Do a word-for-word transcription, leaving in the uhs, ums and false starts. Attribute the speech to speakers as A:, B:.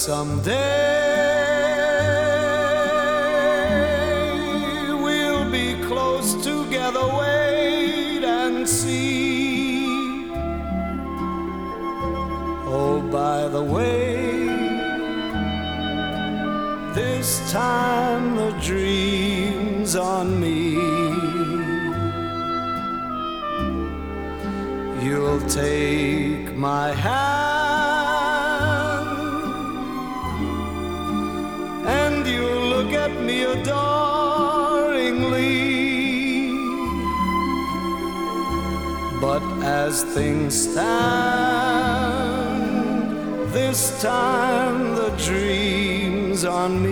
A: someday we'll be close together. Wait and see. Oh, by the way, this time the dream's on me. You'll take my hand and you'll look at me adoringly. But as things stand, this time the dream's on me.